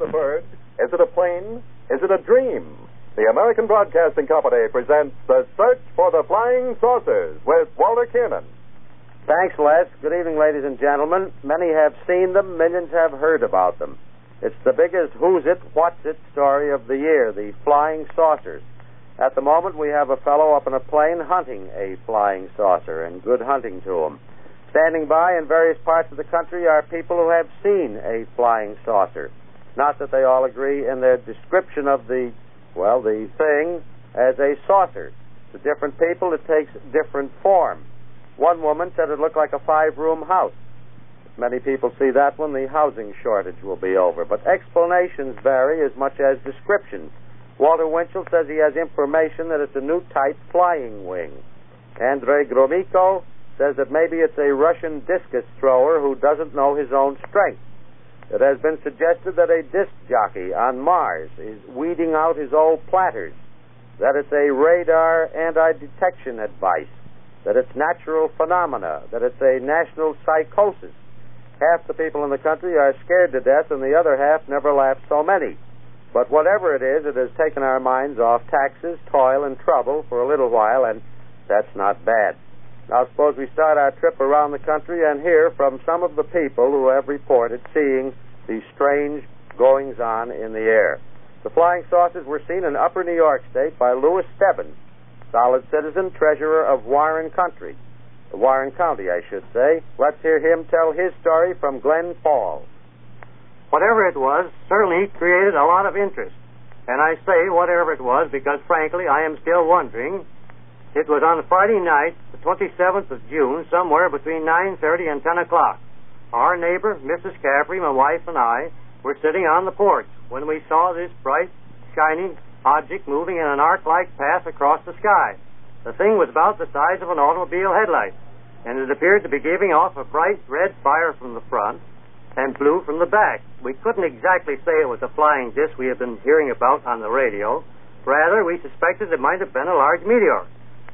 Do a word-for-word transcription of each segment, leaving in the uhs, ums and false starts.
it a bird? Is it a plane? Is it a dream? The American Broadcasting Company presents The Search for the Flying Saucers with Walter Kiernan. Thanks, Les. Good evening, ladies and gentlemen. Many have seen them, millions have heard about them. It's the biggest who's it, what's it story of the year, the flying saucers. At the moment, we have a fellow up in a plane hunting a flying saucer, and good hunting to him. Standing by in various parts of the country are people who have seen a flying saucer. Not that they all agree in their description of the, well, the thing as a saucer. To different people, it takes different form. One woman said it looked like a five-room house. If many people see that one, the housing shortage will be over. But explanations vary as much as descriptions. Walter Winchell says he has information that it's a new type flying wing. Andrei Gromyko says that maybe it's a Russian discus thrower who doesn't know his own strength. It has been suggested that a disc jockey on Mars is weeding out his old platters, that it's a radar anti-detection advice, that it's natural phenomena, that it's a national psychosis. Half the people in the country are scared to death, and the other half never laughed so many. But whatever it is, it has taken our minds off taxes, toil, and trouble for a little while, and that's not bad. Now, suppose we start our trip around the country and hear from some of the people who have reported seeing these strange goings-on in the air. The flying saucers were seen in Upper New York State by Louis Stebbins, solid citizen, treasurer of Warren Country. Warren County, I should say. Let's hear him tell his story from Glen Falls. Whatever it was, certainly created a lot of interest. And I say whatever it was because, frankly, I am still wondering. It was on Friday night, the twenty-seventh of June, somewhere between nine thirty and ten o'clock. Our neighbor, Missus Caffrey, my wife, and I were sitting on the porch when we saw this bright, shining object moving in an arc-like path across the sky. The thing was about the size of an automobile headlight, and it appeared to be giving off a bright red fire from the front and blue from the back. We couldn't exactly say it was a flying disc we have been hearing about on the radio. Rather, we suspected it might have been a large meteor.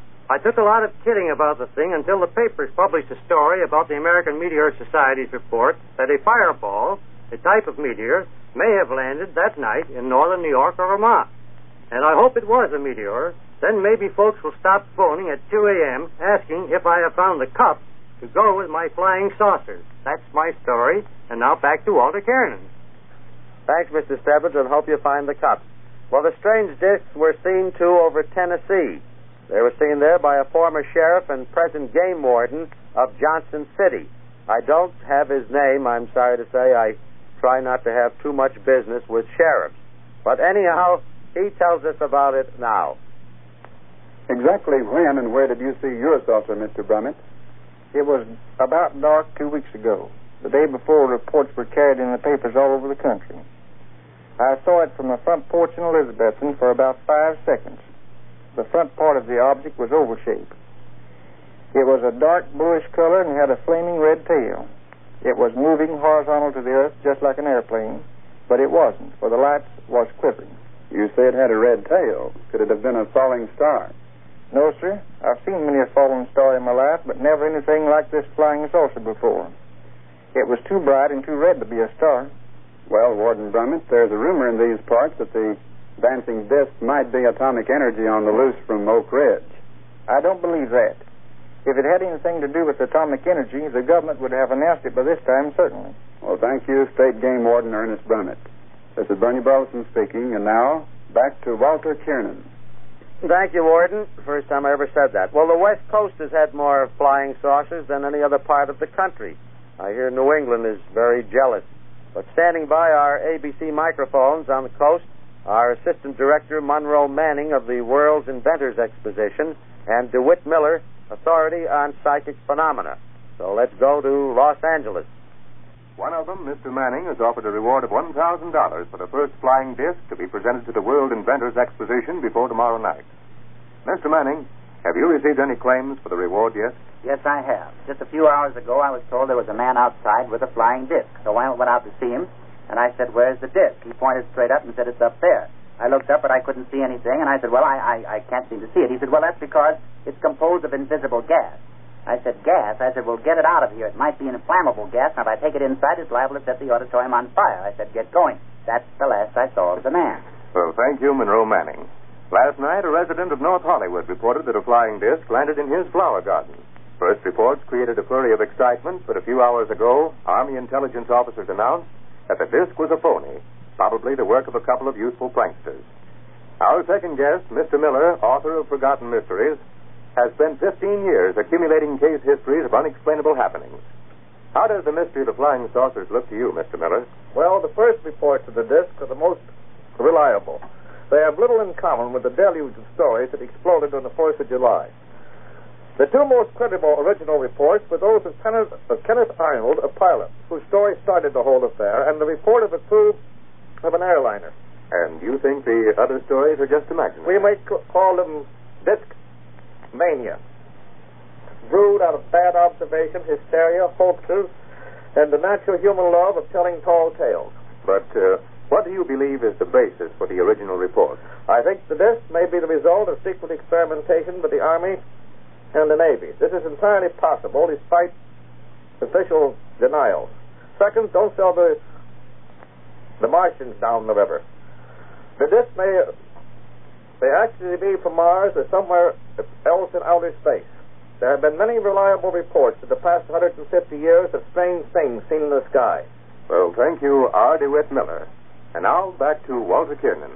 I took a lot of kidding about the thing until the papers published a story about the American Meteor Society's report that a fireball, a type of meteor, may have landed that night in northern New York or Vermont. And I hope it was a meteor. Then maybe folks will stop phoning at two a.m. asking if I have found the cup to go with my flying saucers. That's my story. And now back to Walter Kiernan. Thanks, Mister Stebbins, and hope you find the cup. Well, the strange discs were seen, too, over Tennessee. They were seen there by a former sheriff and present game warden of Johnson City. I don't have his name, I'm sorry to say. I try not to have too much business with sheriffs. But anyhow, he tells us about it now. Exactly when and where did you see your saucer, Mister Brummett? It was about dark two weeks ago, the day before reports were carried in the papers all over the country. I saw it from the front porch in Elizabethton for about five seconds. The front part of the object was oval-shaped. It was a dark bluish color and had a flaming red tail. It was moving horizontal to the earth just like an airplane, but it wasn't, for the lights was quivering. You say it had a red tail. Could it have been a falling star? No, sir. I've seen many a falling star in my life, but never anything like this flying saucer before. It was too bright and too red to be a star. Well, Warden Brummett, there's a rumor in these parts that the dancing disc might be atomic energy on the loose from Oak Ridge. I don't believe that. If it had anything to do with atomic energy, the government would have announced it by this time, certainly. Well, thank you, State Game Warden Ernest Brummett. This is Bernie Burleson speaking, and now, back to Walter Kiernan. Thank you, Warden. First time I ever said that. Well, the West Coast has had more flying saucers than any other part of the country. I hear New England is very jealous. But standing by our A B C microphones on the coast, our Assistant Director, Monroe Manning, of the World's Inventors Exposition, and DeWitt Miller, Authority on Psychic Phenomena. So let's go to Los Angeles. One of them, Mister Manning, has offered a reward of one thousand dollars for the first flying disc to be presented to the World Inventors Exposition before tomorrow night. Mister Manning, have you received any claims for the reward yet? Yes, I have. Just a few hours ago, I was told there was a man outside with a flying disc. So I went out to see him, and I said, "Where's the disc?" He pointed straight up and said, "It's up there." I looked up, but I couldn't see anything, and I said, "Well, I, I, I can't seem to see it." He said, "Well, that's because it's composed of invisible gas." I said, "Gas?" I said, "Well, get it out of here. It might be an inflammable gas, and if I take it inside, it's liable to set the auditorium on fire." I said, "Get going." That's the last I saw of the man. Well, thank you, Monroe Manning. Last night, a resident of North Hollywood reported that a flying disc landed in his flower garden. First reports created a flurry of excitement, but a few hours ago, Army intelligence officers announced that the disc was a phony, probably the work of a couple of youthful pranksters. Our second guest, Mister Miller, author of Forgotten Mysteries, has spent fifteen years accumulating case histories of unexplainable happenings. How does the mystery of the flying saucers look to you, Mister Miller? Well, the first reports of the disc are the most reliable. They have little in common with the deluge of stories that exploded on the fourth of July. The two most credible original reports were those of Kenneth, of Kenneth Arnold, a pilot, whose story started the whole affair, and the report of a crew of an airliner. And you think the other stories are just imaginary? We might call them disc mania, brewed out of bad observation, hysteria, hoaxes, and the natural human love of telling tall tales. But uh, what do you believe is the basis for the original report? I think the disc may be the result of secret experimentation by the Army and the Navy. This is entirely possible despite official denials. Second, don't sell the the Martians down the river. The disc may, may actually be from Mars or somewhere else in outer space. There have been many reliable reports in the past one hundred fifty years of strange things seen in the sky. Well, thank you, R. DeWitt Miller. And now back to Walter Kiernan.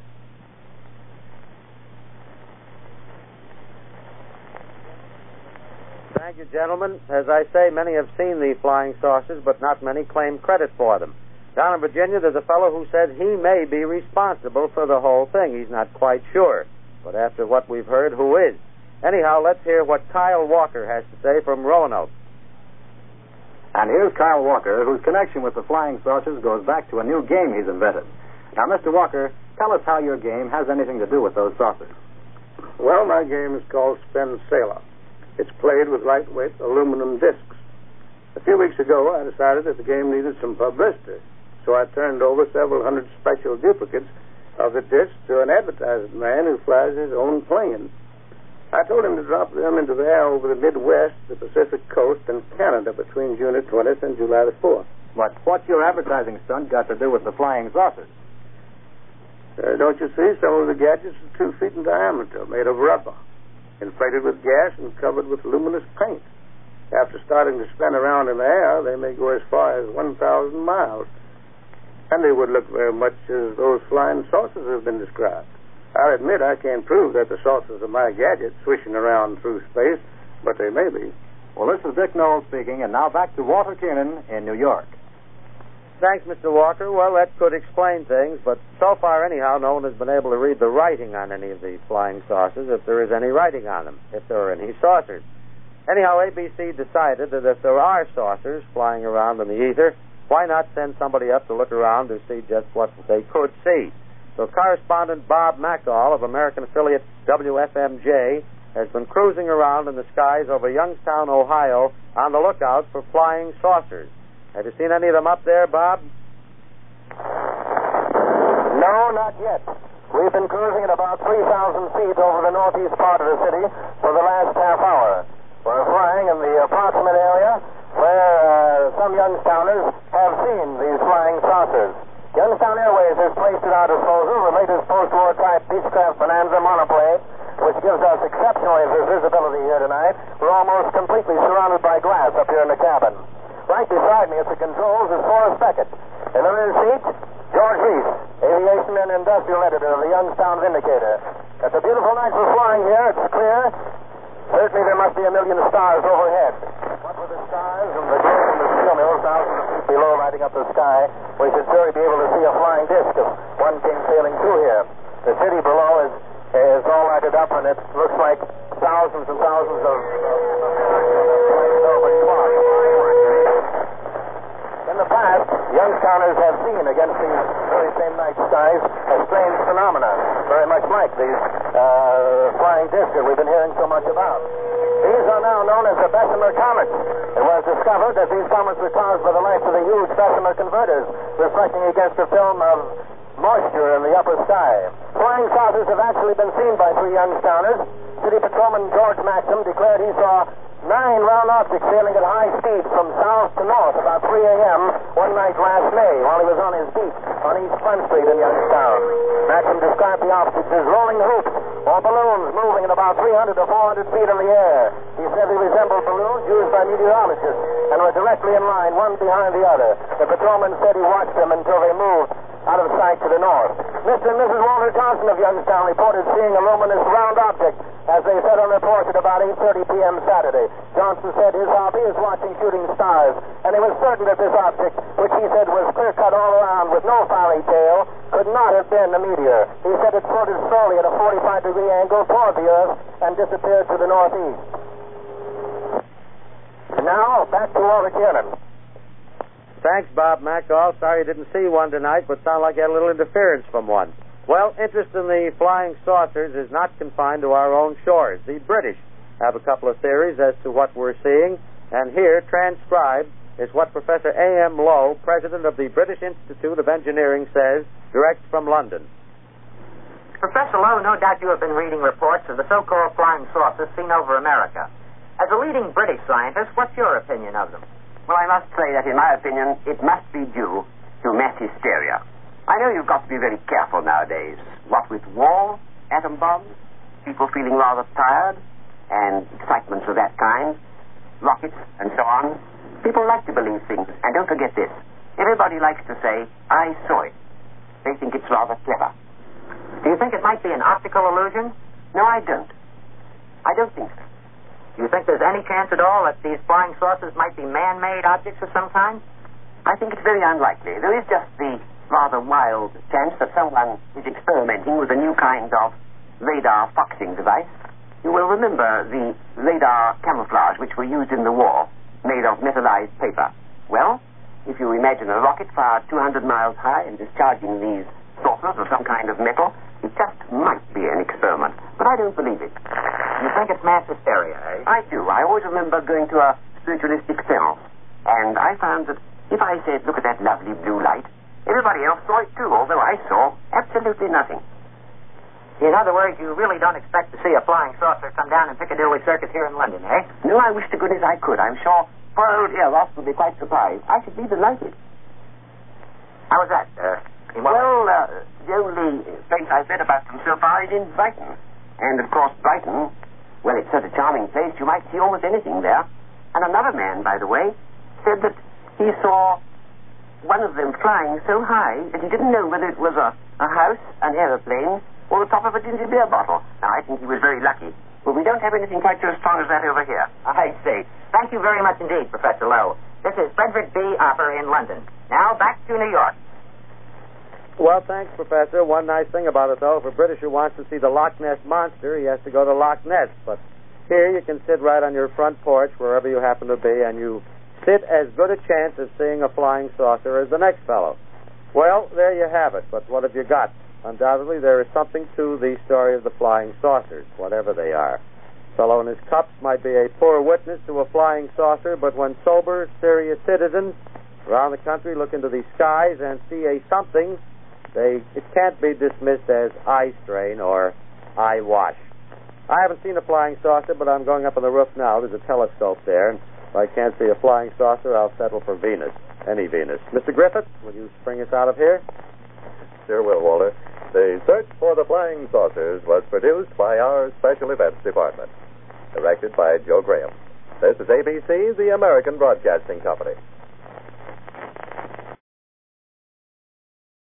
Thank you, gentlemen. As I say, many have seen the flying saucers, but not many claim credit for them. Down in Virginia, there's a fellow who said he may be responsible for the whole thing. He's not quite sure. But after what we've heard, who is? Anyhow, let's hear what Kyle Walker has to say from Roanoke. And here's Kyle Walker, whose connection with the flying saucers goes back to a new game he's invented. Now, Mister Walker, tell us how your game has anything to do with those saucers. Well, my game is called Spin Sailor. It's played with lightweight aluminum discs. A few weeks ago, I decided that the game needed some publicity, so I turned over several hundred special duplicates of the discs to an advertising man who flies his own plane. I told him to drop them into the air over the Midwest, the Pacific Coast, and Canada between June the twentieth and July the fourth. But what's your advertising stunt got to do with the flying saucers? Uh, don't you see? Some of the gadgets are two feet in diameter, made of rubber, inflated with gas and covered with luminous paint. After starting to spin around in the air, they may go as far as one thousand miles. And they would look very much as those flying saucers have been described. I'll admit I can't prove that the saucers are my gadget swishing around through space, but they may be. Well, this is Dick Knowles speaking, and now back to Walter Kiernan in New York. Thanks, Mister Walker. Well, that could explain things, but so far, anyhow, no one has been able to read the writing on any of these flying saucers, if there is any writing on them, if there are any saucers. Anyhow, A B C decided that if there are saucers flying around in the ether, why not send somebody up to look around to see just what they could see? So correspondent Bob McDowell of American affiliate W F M J has been cruising around in the skies over Youngstown, Ohio, on the lookout for flying saucers. Have you seen any of them up there, Bob? No, not yet. We've been cruising at about three thousand feet over the northeast part of the city for the last half hour. We're flying in the approximate area where uh, some Youngstowners have seen these flying saucers. Youngstown Airways has placed at our disposal the latest post-war type Beechcraft Bonanza monoplane, which gives us exceptional visibility here tonight. We're almost completely surrounded by glass up here in the cabin. Right beside me at the controls is Forrest Beckett. In the rear seat, George Reese, aviation and industrial editor of the Youngstown Vindicator. It's a beautiful night for flying here. It's clear. Certainly there must be a million stars overhead. What with the stars and the glow from the steel mills thousands of feet below lighting up the sky, we should surely be able to see a flying disc if one came sailing through here. The city below is, is all lighted up, and it looks like thousands and thousands of... In the past, Youngstowners have seen against these very same night skies a strange phenomenon, very much like these uh, flying discs that we've been hearing so much about. These are now known as the Bessemer comets. It was discovered that these comets were caused by the lights of the huge Bessemer converters reflecting against a film of moisture in the upper sky. Flying saucers have actually been seen by three Youngstowners. City Patrolman George Maxim declared he saw nine round objects sailing at high speed from south to north about three a.m. one night last May while he was on his beat on East Front Street in Youngstown. Maxim described the objects as rolling hoops or balloons moving at about three hundred to four hundred feet in the air. He said they resembled balloons used by meteorologists and were directly in line, one behind the other. The patrolman said he watched them until they moved out of sight to the north. Mister and Missus Walter Johnson of Youngstown reported seeing a luminous round object as they sat on their porch at about eight thirty p.m. Saturday. Johnson said his hobby is watching shooting stars, and he was certain that this object, which he said was clear-cut all around with no fiery tail, could not have been a meteor. He said it floated slowly at a forty-five degree angle toward the Earth and disappeared to the northeast. And now, back to Walter Kiernan. Thanks, Bob Macall. Sorry you didn't see one tonight, but sounded like you had a little interference from one. Well, interest in the flying saucers is not confined to our own shores. The British have a couple of theories as to what we're seeing, and here, transcribed, is what Professor A M Lowe, president of the British Institute of Engineering, says, direct from London. Professor Lowe, no doubt you have been reading reports of the so-called flying saucers seen over America. As a leading British scientist, what's your opinion of them? Well, I must say that, in my opinion, it must be due to mass hysteria. I know you've got to be very careful nowadays. What with war, atom bombs, people feeling rather tired, and excitements of that kind, rockets, and so on, people like to believe things. And don't forget this. Everybody likes to say, I saw it. They think it's rather clever. Do you think it might be an optical illusion? No, I don't. I don't think so. Do you think there's any chance at all that these flying saucers might be man-made objects of some kind? I think it's very unlikely. There is just the rather wild chance that someone is experimenting with a new kind of radar foxing device. You will remember the radar camouflage which were used in the war, made of metallized paper. Well, if you imagine a rocket fired two hundred miles high and discharging these saucers of some kind of metal, it just might be an experiment. But I don't believe it. You think it's mass hysteria, eh? I do. I always remember going to a spiritualistic seance, and I found that if I said, look at that lovely blue light, everybody else saw it too, although I saw absolutely nothing. In other words, you really don't expect to see a flying saucer come down in Piccadilly Circus here in London, eh? No, I wish to goodness I could. I'm sure poor old Eros would be quite surprised. I should be delighted. How was that? Uh, well, uh, the only place I've read about them so far is in Brighton. And, of course, Brighton, well, it's such a charming place, you might see almost anything there. And another man, by the way, said that he saw one of them flying so high that he didn't know whether it was a, a house, an aeroplane, or the top of a ginger beer bottle. Now, I think he was very lucky. But we don't have anything quite so strong as that over here. I see. Thank you very much indeed, Professor Lowe. This is Frederick B. Opper in London. Now, back to New York. Well, thanks, Professor. One nice thing about it, though, if a British who wants to see the Loch Ness Monster, he has to go to Loch Ness. But here you can sit right on your front porch, wherever you happen to be, and you sit as good a chance of seeing a flying saucer as the next fellow. Well, there you have it. But what have you got? Undoubtedly, there is something to the story of the flying saucers, whatever they are. Fellow in his cups might be a poor witness to a flying saucer, but when sober, serious citizens around the country look into the skies and see a something, they it can't be dismissed as eye strain or eye wash. I haven't seen a flying saucer, but I'm going up on the roof now. There's a telescope there, and if I can't see a flying saucer, I'll settle for Venus, any Venus. Mister Griffith, will you spring us out of here? Sure will, Walter. The Search for the Flying Saucers was produced by our Special Events Department. Directed by Joe Graham. This is A B C, the American Broadcasting Company.